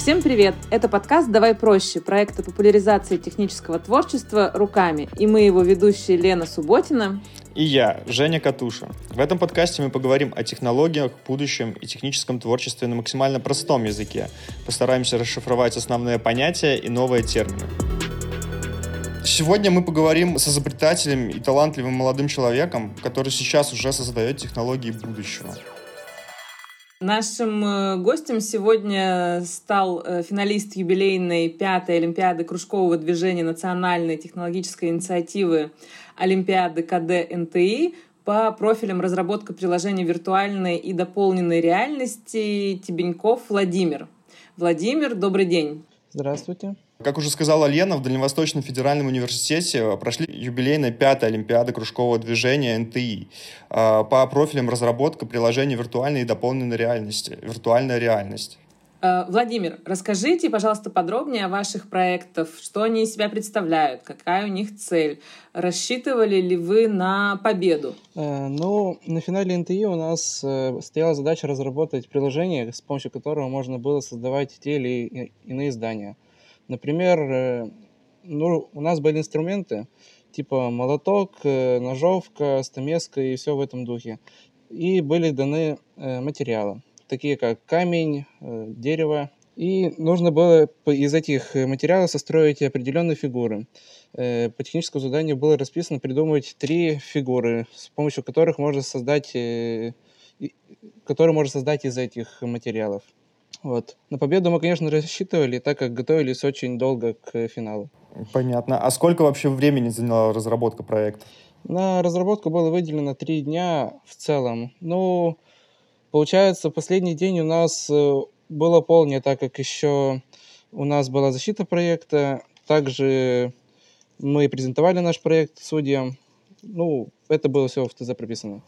Всем привет! Это подкаст «Давай проще» проекта популяризации технического творчества руками. И мы его ведущие Лена Субботина и я, Женя Катуша. В этом подкасте мы поговорим о технологиях, будущем и техническом творчестве на максимально простом языке. Постараемся расшифровать основные понятия и новые термины. Сегодня мы поговорим с изобретателем и талантливым молодым человеком, который сейчас уже создает технологии будущего. Нашим гостем сегодня стал финалист юбилейной 5-й Олимпиады кружкового движения национальной технологической инициативы Олимпиады КД НТИ по профилям разработка приложений виртуальной и дополненной реальности Тебеньков Владимир. Владимир, добрый день. Здравствуйте. Как уже сказала Лена, в Дальневосточном федеральном университете прошли юбилейная 5-я Олимпиада кружкового движения НТИ по профилям разработка приложений виртуальной и дополненной реальности. Виртуальная реальность. Владимир, расскажите, пожалуйста, подробнее о ваших проектах, что они из себя представляют, какая у них цель. Рассчитывали ли вы на победу? На финале НТИ у нас стояла задача разработать приложение, с помощью которого можно было создавать те или иные здания. Например, у нас были инструменты типа молоток, ножовка, стамеска и все в этом духе. И были даны материалы, такие как камень, дерево. И нужно было из этих материалов состроить определенные фигуры. По техническому заданию было расписано придумать 3 фигуры, с помощью которых можно создать, которые можно создать из этих материалов. Вот. На победу мы, конечно, рассчитывали, так как готовились очень долго к финалу. Понятно. А сколько вообще времени заняла разработка проекта? На разработку было выделено 3 дня в целом. Получается, последний день у нас было полнее, так как еще у нас была защита проекта. Также мы презентовали наш проект судьям. Это было все в ТЗ прописано.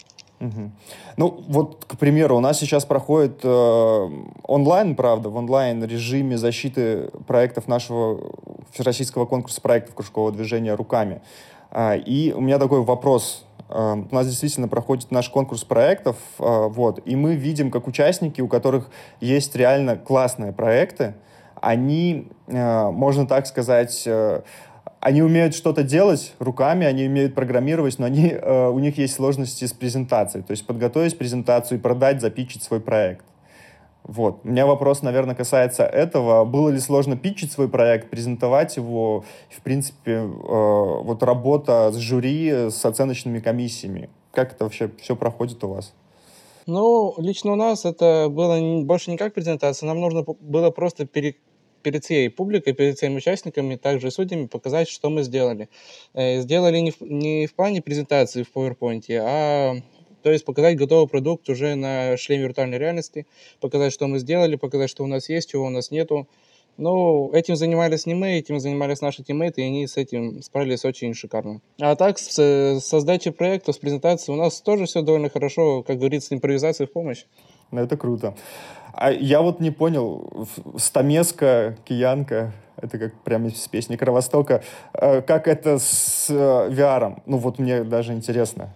Угу. К примеру, у нас сейчас проходит онлайн, правда, в онлайн-режиме защиты проектов нашего всероссийского конкурса проектов кружкового движения руками. И у меня такой вопрос. У нас действительно проходит наш конкурс проектов, и мы видим, как участники, у которых есть реально классные проекты, они, можно так сказать, они умеют что-то делать руками, они умеют программировать, но у них есть сложности с презентацией. То есть подготовить презентацию и продать, запитчить свой проект. У меня вопрос, наверное, касается этого. Было ли сложно питчить свой проект, презентовать его? В принципе, работа с жюри, с оценочными комиссиями. Как это вообще все проходит у вас? Лично у нас это было больше не как презентация. Нам нужно было просто перед всей публикой, перед всеми участниками, также и судьями показать, что мы сделали. Сделали не в плане презентации в PowerPoint, то есть показать готовый продукт уже на шлеме виртуальной реальности, показать, что мы сделали, показать, что у нас есть, чего у нас нету. Этим занимались не мы, этим занимались наши тиммейты, и они с этим справились очень шикарно. А так, с сдачей проекта, с презентацией у нас тоже все довольно хорошо, как говорится, импровизация в помощь. Это круто. А я не понял, стамеска, киянка, это как прямо из песни Кровостока, как это с VR? Мне даже интересно.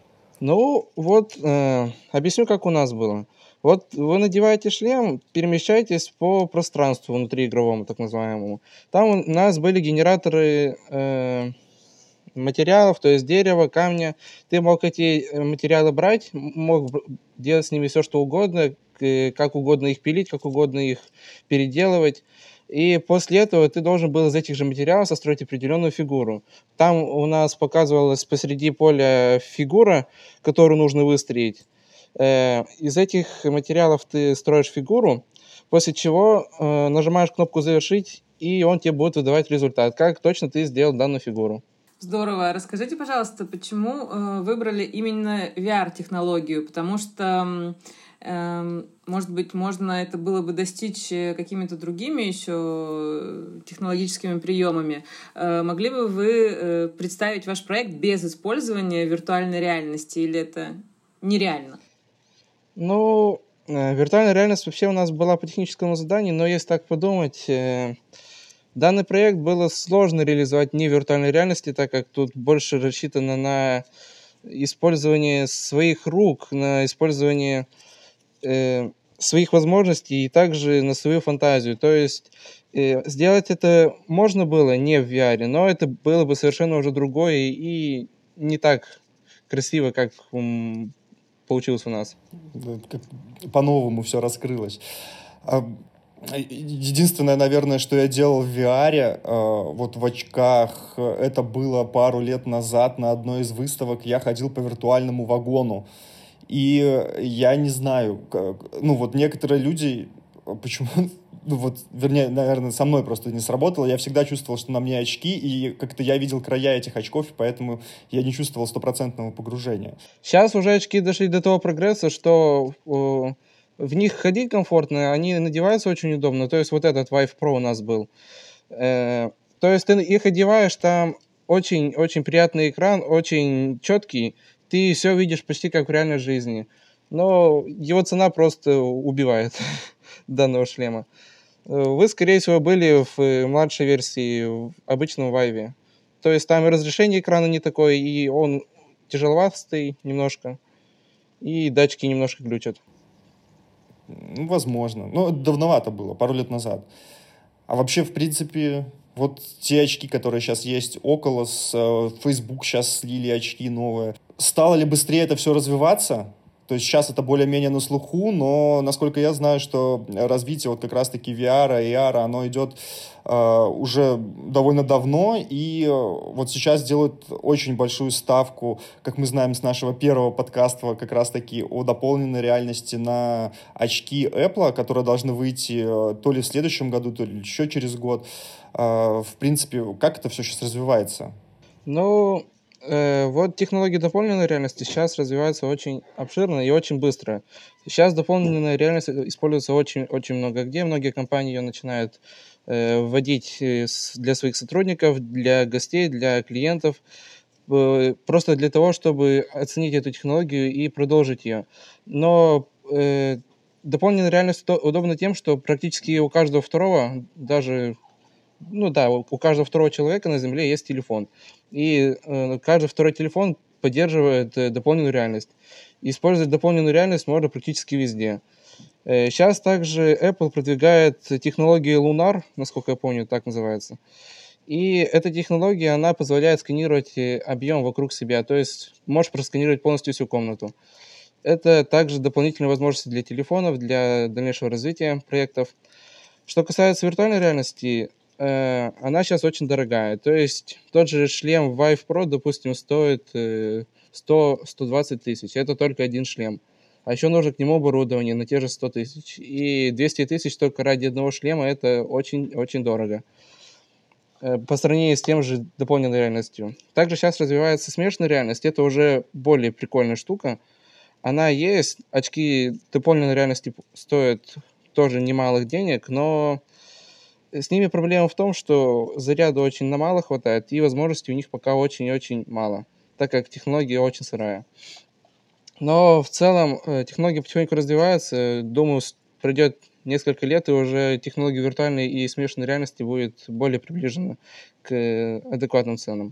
Объясню, как у нас было. Вы надеваете шлем, перемещаетесь по пространству внутриигровому, так называемому. Там у нас были генераторы материалов, то есть дерева, камня. Ты мог эти материалы брать, мог делать с ними все, что угодно, как угодно их пилить, как угодно их переделывать. И после этого ты должен был из этих же материалов состроить определенную фигуру. Там у нас показывалась посреди поля фигура, которую нужно выстроить. Из этих материалов ты строишь фигуру, после чего нажимаешь кнопку «Завершить», и он тебе будет выдавать результат, как точно ты сделал данную фигуру. Здорово. Расскажите, пожалуйста, почему выбрали именно VR-технологию? Потому что, может быть, можно это было бы достичь какими-то другими еще технологическими приемами. Могли бы вы представить ваш проект без использования виртуальной реальности, или это нереально? Виртуальная реальность вообще у нас была по техническому заданию, но если так подумать, данный проект было сложно реализовать не в виртуальной реальности, так как тут больше рассчитано на использование своих рук, на использование своих возможностей и также на свою фантазию. То есть сделать это можно было не в VR, но это было бы совершенно уже другое и не так красиво, как получилось у нас. По-новому все раскрылось. Единственное, наверное, что я делал в VR, вот в очках, это было пару лет назад на одной из выставок. Я ходил по виртуальному вагону. И я не знаю, ну вот некоторые люди, почему, ну вот, вернее, наверное, со мной просто не сработало. Я всегда чувствовал, что на мне очки, и как-то я видел края этих очков, и поэтому я не чувствовал стопроцентного погружения. Сейчас уже очки дошли до того прогресса, что в них ходить комфортно, они надеваются очень удобно. То есть вот этот Vive Pro у нас был. То есть ты их одеваешь, там очень приятный экран, очень четкий. Ты все видишь почти как в реальной жизни. Но его цена просто убивает данного шлема. Вы, скорее всего, были в младшей версии, в обычном Vive. То есть там и разрешение экрана не такое, и он тяжеловатый немножко, и датчики немножко глючат. Ну, возможно. Но давновато было, пару лет назад. А вообще, в принципе, вот те очки, которые сейчас есть, Oculus, Facebook сейчас слили очки новые. Стало ли быстрее это все развиваться? То есть сейчас это более-менее на слуху, но, насколько я знаю, что развитие вот как раз-таки VR и AR, оно идет уже довольно давно, и вот сейчас делают очень большую ставку, как мы знаем с нашего первого подкаста, как раз-таки о дополненной реальности на очки Apple, которые должны выйти то ли в следующем году, то ли еще через год. В принципе, как это все сейчас развивается? Ну, вот технологии дополненной реальности сейчас развиваются очень обширно и очень быстро. Сейчас дополненная реальность используется очень много где. Многие компании ее начинают вводить для своих сотрудников, для гостей, для клиентов, просто для того, чтобы оценить эту технологию и продолжить ее. Но дополненная реальность удобна тем, что практически у каждого второго, даже ну да, у каждого второго человека на Земле есть телефон. И каждый второй телефон поддерживает дополненную реальность. Использовать дополненную реальность можно практически везде. Сейчас также Apple продвигает технологию Lunar, насколько я помню, так называется. И эта технология, она позволяет сканировать объем вокруг себя, то есть можешь просканировать полностью всю комнату. Это также дополнительные возможности для телефонов, для дальнейшего развития проектов. Что касается виртуальной реальности, она сейчас очень дорогая. То есть тот же шлем Vive Pro, допустим, стоит 100-120 тысяч. Это только один шлем. А еще нужно к нему оборудование на те же 100 тысяч. И 200 тысяч только ради одного шлема – это очень-очень дорого. По сравнению с тем же дополненной реальностью. Также сейчас развивается смешанная реальность. Это уже более прикольная штука. Она есть. Очки дополненной реальности стоят тоже немалых денег, но с ними проблема в том, что заряда очень на мало хватает, и возможностей у них пока очень-очень мало, так как технология очень сырая. Но в целом технология потихоньку развивается. Думаю, пройдет несколько лет, и уже технология виртуальной и смешанной реальности будет более приближена к адекватным ценам.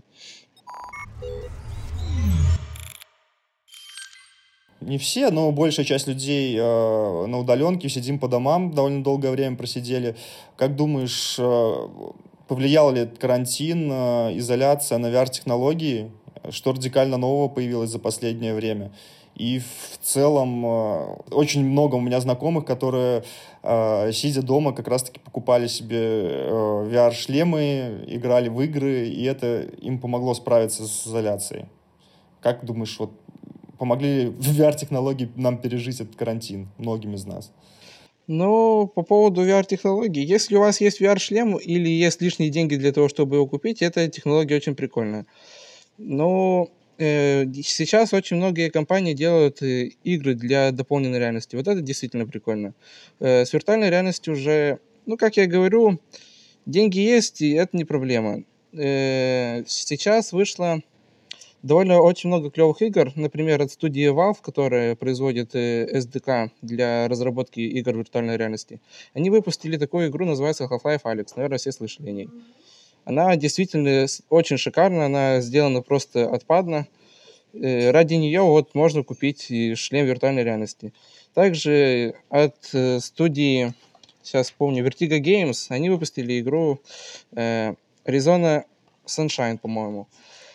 Не все, но большая часть людей на удаленке, сидим по домам, довольно долгое время просидели. Как думаешь, повлиял ли карантин, изоляция на VR-технологии? Что радикально нового появилось за последнее время? И в целом очень много у меня знакомых, которые, сидя дома, как раз-таки покупали себе VR-шлемы, играли в игры, и это им помогло справиться с изоляцией. Как думаешь, вот помогли ли VR-технологии нам пережить этот карантин, многим из нас? Ну, по поводу VR-технологий, если у вас есть VR-шлем или есть лишние деньги для того, чтобы его купить, эта технология очень прикольная. Но сейчас очень многие компании делают игры для дополненной реальности. Вот это действительно прикольно. С виртуальной реальностью уже, ну, как я говорю, деньги есть, и это не проблема. Сейчас вышло довольно очень много клевых игр, например, от студии Valve, которая производит SDK для разработки игр виртуальной реальности. Они выпустили такую игру, называется Half-Life Alyx. Наверное, все слышали о ней. Она действительно очень шикарна, она сделана просто отпадно. Ради нее вот можно купить шлем виртуальной реальности. Также от студии, сейчас помню, Vertigo Games, они выпустили игру Arizona Sunshine, по-моему.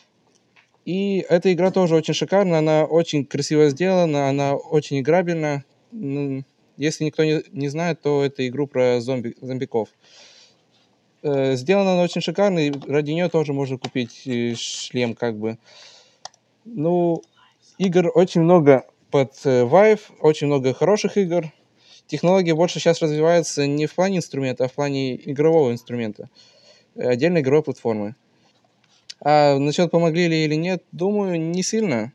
И эта игра тоже очень шикарна, она очень красиво сделана, она очень играбельна. Если никто не знает, то это игру про зомбиков. Сделана она очень шикарно, и ради нее тоже можно купить шлем, как бы. Ну, игр очень много под Vive, очень много хороших игр. Технология больше сейчас развивается не в плане инструмента, а в плане игрового инструмента, отдельной игровой платформы. А насчет помогли ли или нет, думаю, не сильно.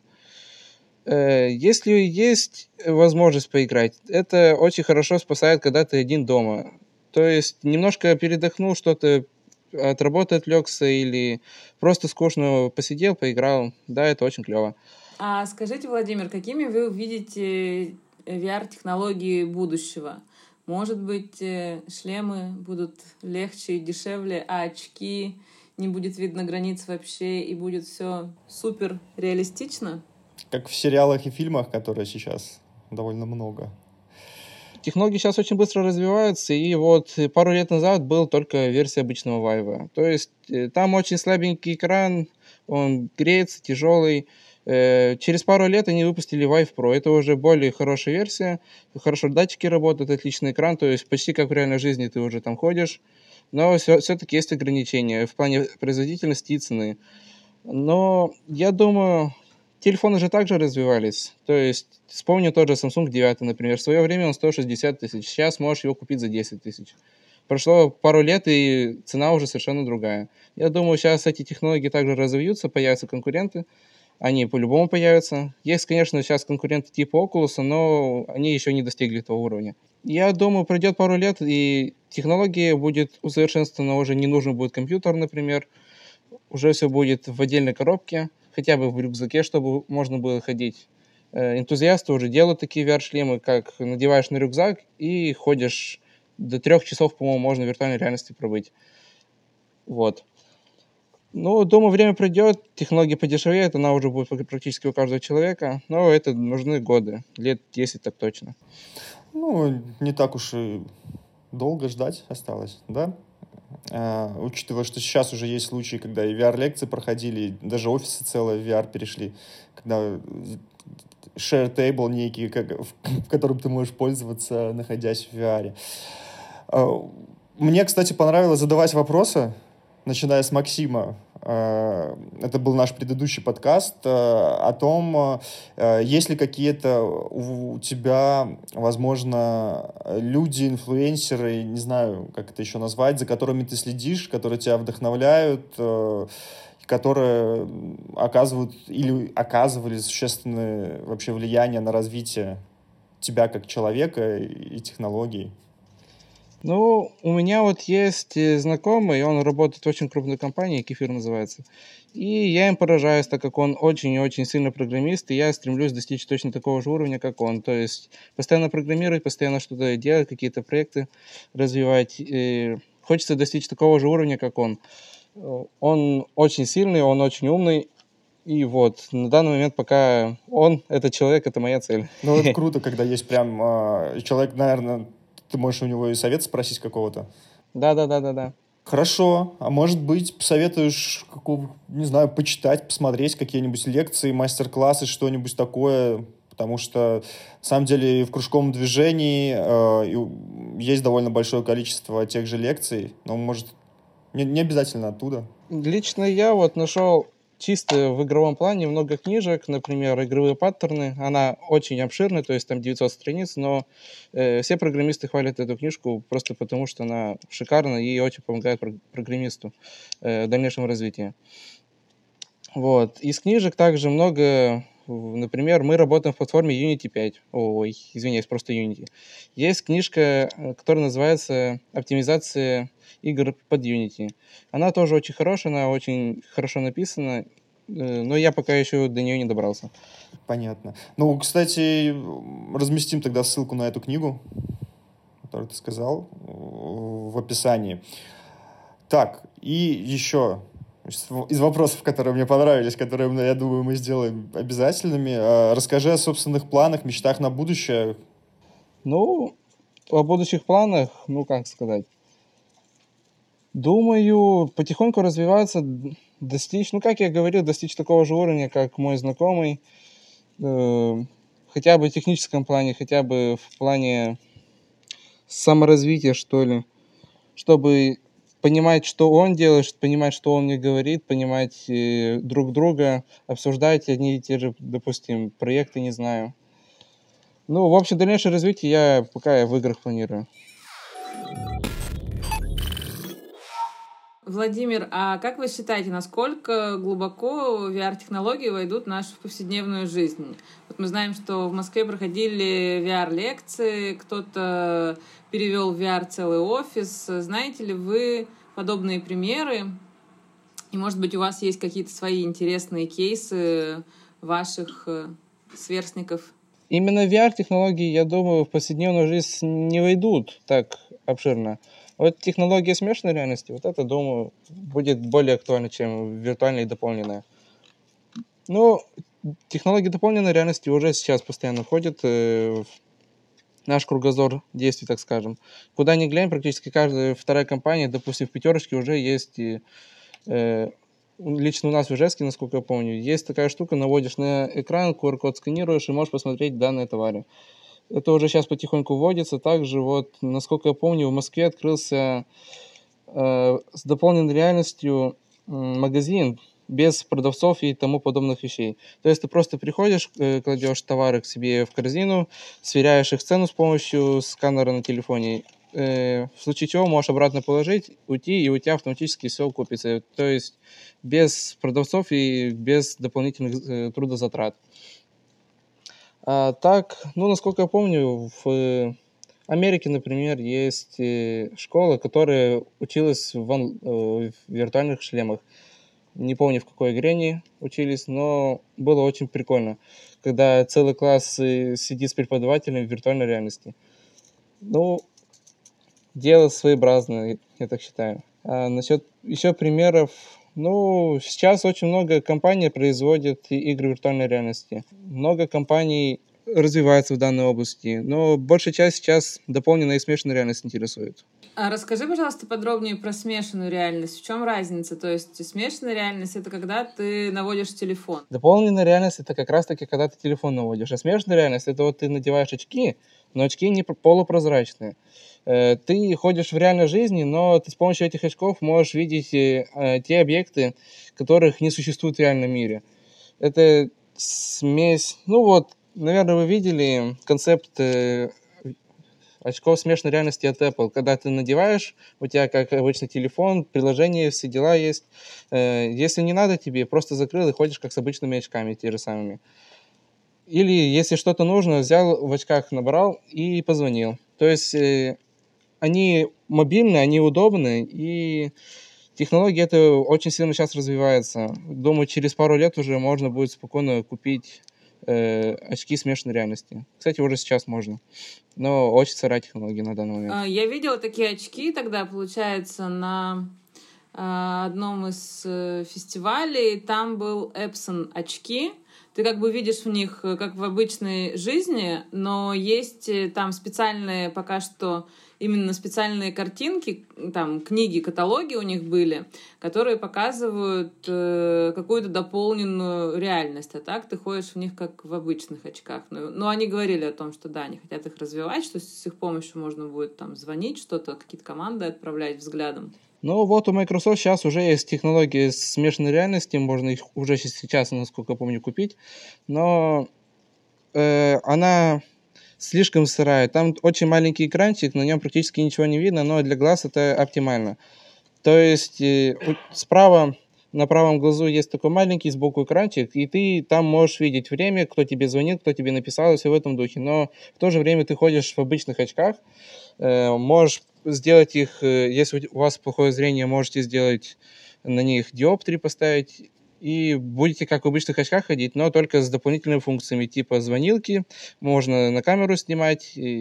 Если есть возможность поиграть, это очень хорошо спасает, когда ты один дома. То есть немножко передохнул, что-то от работы отвлекся или просто скучно посидел, поиграл. Да, это очень клево. А скажите, Владимир, какими вы видите VR-технологии будущего? Может быть, шлемы будут легче и дешевле, а очки не будет видно границ вообще, и будет все супер реалистично? Как в сериалах и фильмах, которые сейчас довольно много. Технологии сейчас очень быстро развиваются, и вот пару лет назад был только версия обычного Vive. То есть там очень слабенький экран, он греется, тяжелый. Через пару лет они выпустили Vive Pro. Это уже более хорошая версия, хорошо датчики работают, отличный экран, то есть почти как в реальной жизни ты уже там ходишь. Но все-таки есть ограничения в плане производительности и цены. Но я думаю, телефоны же также развивались. То есть, вспомню тот же Samsung 9, например. В свое время он стоил 60 тысяч. Сейчас можешь его купить за 10 тысяч. Прошло пару лет, и цена уже совершенно другая. Я думаю, сейчас эти технологии также разовьются, появятся конкуренты. Они по-любому появятся. Есть, конечно, сейчас конкуренты типа Oculus, но они еще не достигли того уровня. Я думаю, пройдет пару лет, и технология будет усовершенствована, уже не нужен будет компьютер, например. Уже все будет в отдельной коробке, хотя бы в рюкзаке, чтобы можно было ходить. Энтузиасты уже делают такие VR-шлемы, как надеваешь на рюкзак и ходишь до 3 часов, по-моему, можно в виртуальной реальности пробыть. Вот. Ну, думаю, время пройдет, технология подешевеет, она уже будет практически у каждого человека, но это нужны годы, лет 10 так точно. Ну, не так уж и долго ждать осталось, да? Учитывая, что сейчас уже есть случаи, когда и VR-лекции проходили, даже офисы целые в VR перешли, когда share table некий, в котором ты можешь пользоваться, находясь в VR. Мне, кстати, понравилось задавать вопросы, начиная с Максима. Это был наш предыдущий подкаст о том, есть ли какие-то у тебя, возможно, люди, инфлюенсеры, не знаю, как это еще назвать, за которыми ты следишь, которые тебя вдохновляют, которые оказывают или оказывали существенное вообще влияние на развитие тебя как человека и технологий. Ну, у меня вот есть знакомый, он работает в очень крупной компании, Кефир называется. И я им поражаюсь, так как он очень и очень сильный программист, и я стремлюсь достичь точно такого же уровня, как он. То есть постоянно программировать, постоянно что-то делать, какие-то проекты развивать. И хочется достичь такого же уровня, как он. Он очень сильный, он очень умный. И вот, на данный момент пока он, этот человек, это моя цель. Ну, это круто, когда есть прям человек, наверное, ты можешь у него и совет спросить какого-то. Да. Хорошо. А может быть, посоветуешь, не знаю, почитать, посмотреть какие-нибудь лекции, мастер-классы, что-нибудь такое? Потому что, на самом деле, в кружковом движении есть довольно большое количество тех же лекций, но, может, не обязательно оттуда. Лично я вот нашел чисто в игровом плане много книжек, например, «Игровые паттерны». Она очень обширная, то есть там 900 страниц, но все программисты хвалят эту книжку просто потому, что она шикарна и очень помогает программисту в дальнейшем развитии. Вот. Из книжек также много, например, мы работаем в платформе Unity 5. Ой, извиняюсь, просто Unity. Есть книжка, которая называется «Оптимизация игр под Unity». Она тоже очень хорошая, она очень хорошо написана, но я пока еще до нее не добрался. Понятно. Ну, кстати, разместим тогда ссылку на эту книгу, которую ты сказал, в описании. Так, и еще из вопросов, которые мне понравились, которые, я думаю, мы сделаем обязательными. Расскажи о собственных планах, мечтах на будущее. Ну, о будущих планах, ну, как сказать. Думаю, потихоньку развиваться, достичь, ну, как я говорил, достичь такого же уровня, как мой знакомый, э, хотя бы в техническом плане, хотя бы в плане саморазвития, что ли, чтобы понимать, что он делает, понимать, что он мне говорит, понимать друг друга, обсуждать одни и те же, допустим, проекты, не знаю. Ну, в общем, дальнейшее развитие я пока в играх планирую. Владимир, а как вы считаете, насколько глубоко VR-технологии войдут в нашу повседневную жизнь? Вот мы знаем, что в Москве проходили VR-лекции, кто-то перевел в VR целый офис. Знаете ли вы подобные примеры? И, может быть, у вас есть какие-то свои интересные кейсы ваших сверстников? Именно VR-технологии, я думаю, в повседневную жизнь не войдут так обширно. Вот технология смешанной реальности, вот это, думаю, будет более актуально, чем виртуальная и дополненная. Но технологии дополненной реальности уже сейчас постоянно входят в наш кругозор действий, так скажем. Куда ни глянь, практически каждая вторая компания, допустим, в пятерочке уже есть, лично у нас в Ижевске, насколько я помню, есть такая штука, наводишь на экран, QR-код сканируешь и можешь посмотреть данные товары. Это уже сейчас потихоньку вводится. Также, вот, насколько я помню, в Москве открылся с дополненной реальностью магазин без продавцов и тому подобных вещей. То есть ты просто приходишь, кладешь товары к себе в корзину, сверяешь их цену с помощью сканера на телефоне, в случае чего можешь обратно положить, уйти, и у тебя автоматически все купится. То есть без продавцов и без дополнительных трудозатрат. А так, ну, насколько я помню, в Америке, например, есть школа, которая училась в виртуальных шлемах. Не помню, в какой игре они учились, но было очень прикольно, когда целый класс сидит с преподавателем в виртуальной реальности. Ну, дело своеобразное, я так считаю. А насчет еще примеров, ну, сейчас очень много компаний производят игры виртуальной реальности. Много компаний развивается в данной области, но большая часть сейчас дополненная и смешанная реальность интересует. А расскажи, пожалуйста, подробнее про смешанную реальность. В чем разница? То есть смешанная реальность — это когда ты наводишь телефон. Дополненная реальность — это как раз-таки когда ты телефон наводишь. А смешанная реальность — это вот ты надеваешь очки, но очки не полупрозрачные. Ты ходишь в реальной жизни, но ты с помощью этих очков можешь видеть те объекты, которых не существует в реальном мире. Это смесь... Ну вот, наверное, вы видели концепт очков смешанной реальности от Apple. Когда ты надеваешь, у тебя, как обычно, телефон, приложение, все дела есть. Если не надо тебе, просто закрыл и ходишь как с обычными очками, те же самыми. Или, если что-то нужно, взял в очках, набрал и позвонил. То есть они мобильные, они удобные, и технология это очень сильно сейчас развивается. Думаю, через пару лет уже можно будет спокойно купить очки смешанной реальности. Кстати, уже сейчас можно. Но очень сырая технология на данный момент. Я видела такие очки тогда, получается, на одном из фестивалей. Там был Epson очки. Ты как бы видишь в них, как в обычной жизни, но есть там специальные, пока что именно специальные картинки, там книги, каталоги у них были, которые показывают какую-то дополненную реальность. А так ты ходишь в них как в обычных очках. Но они говорили о том, что да, они хотят их развивать, что с их помощью можно будет там звонить, что-то, какие-то команды отправлять взглядом. Ну вот у Microsoft сейчас уже есть технологии смешанной реальности, можно их уже сейчас, насколько я помню, купить, но она слишком сырая. Там очень маленький экранчик, на нем практически ничего не видно, но для глаз это оптимально. То есть справа на правом глазу есть такой маленький сбоку экранчик, и ты там можешь видеть время, кто тебе звонит, кто тебе написал, и все в этом духе. Но в то же время ты ходишь в обычных очках, можешь сделать их, если у вас плохое зрение, можете сделать на них диоптрии поставить, и будете как в обычных очках ходить, но только с дополнительными функциями, типа звонилки, можно на камеру снимать, и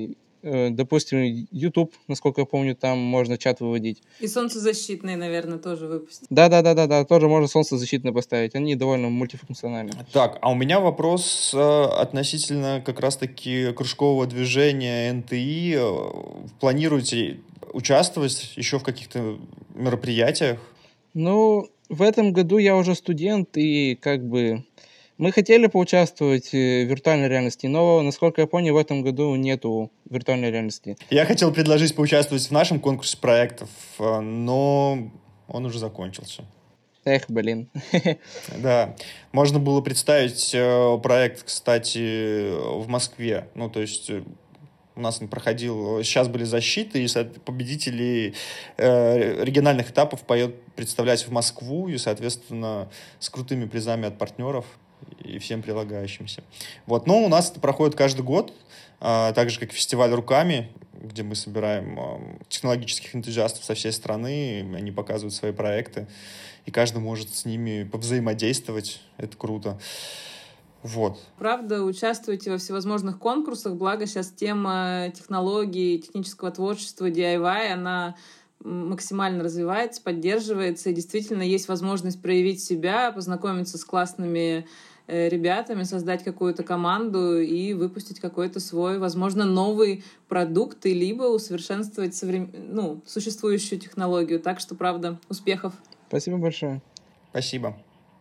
допустим, YouTube, насколько я помню, там можно чат выводить. И солнцезащитные, наверное, тоже выпустить. Да, тоже можно солнцезащитные поставить. Они довольно мультифункциональны. Так, а у меня вопрос относительно как раз-таки кружкового движения НТИ. Планируете участвовать еще в каких-то мероприятиях? Ну, в этом году я уже студент, и как бы мы хотели поучаствовать в виртуальной реальности, но, насколько я понял, в этом году нету виртуальной реальности. Я хотел предложить поучаствовать в нашем конкурсе проектов, но он уже закончился. Эх, блин. Да, можно было представить проект, кстати, в Москве. Ну, то есть у нас он проходил, сейчас были защиты, и победителей региональных этапов представлять в Москву, и, соответственно, с крутыми призами от партнеров и всем прилагающимся. Вот. Но у нас это проходит каждый год, так же, как фестиваль «Руками», где мы собираем технологических энтузиастов со всей страны, они показывают свои проекты, и каждый может с ними повзаимодействовать. Это круто. Вот. Правда, участвуйте во всевозможных конкурсах, благо сейчас тема технологий, технического творчества, DIY, она максимально развивается, поддерживается, и действительно есть возможность проявить себя, познакомиться с классными ребятами, создать какую-то команду и выпустить какой-то свой, возможно, новый продукт, и либо усовершенствовать существующую технологию. Так что, правда, успехов! Спасибо большое. Спасибо.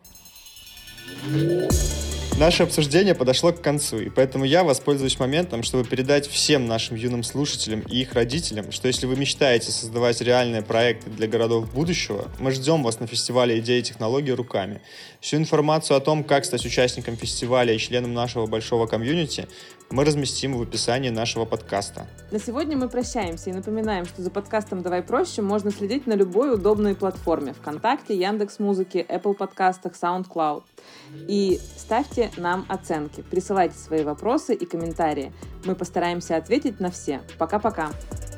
Наше обсуждение подошло к концу, и поэтому я воспользуюсь моментом, чтобы передать всем нашим юным слушателям и их родителям, что если вы мечтаете создавать реальные проекты для городов будущего, мы ждем вас на фестивале «Идеи и технологии руками». Всю информацию о том, как стать участником фестиваля и членом нашего большого комьюнити, мы разместим в описании нашего подкаста. На сегодня мы прощаемся и напоминаем, что за подкастом «Давай проще» можно следить на любой удобной платформе: ВКонтакте, Яндекс.Музыке, Apple подкастах, SoundCloud. И ставьте нам оценки, присылайте свои вопросы и комментарии. Мы постараемся ответить на все. Пока-пока!